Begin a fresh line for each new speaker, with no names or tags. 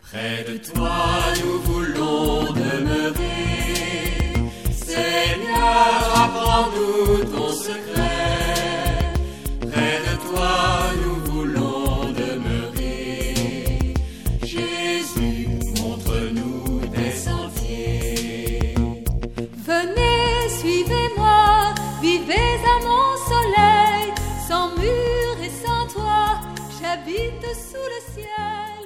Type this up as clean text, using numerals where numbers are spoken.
Près de toi nous voulons demeurer. Seigneur, apprends-nous ton secret. Près de toi nous voulons demeurer. Jésus, montre-nous tes sentiers.
Venez, suivez-moi, vivez à mon soleil. Sans mur et sans toit, j'habite sous le ciel.